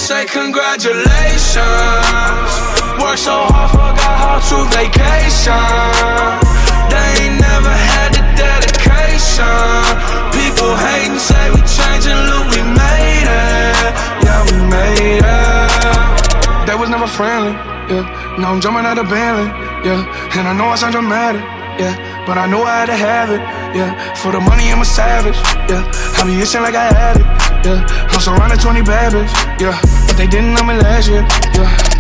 say congratulations. Worked so hard, forgot how to vacation. They ain't never had the dedication. People hating, say we changing, look, we made it. Yeah, we made it. They was never friendly, yeah. Now I'm jumping out of Bentley, yeah. And I know I sound dramatic, yeah. But I know I had to have it, yeah. For the money, I'm a savage, yeah. I be itching like I had it, yeah. I'm surrounded 20 bad bitches, yeah. But they didn't know me last year, yeah.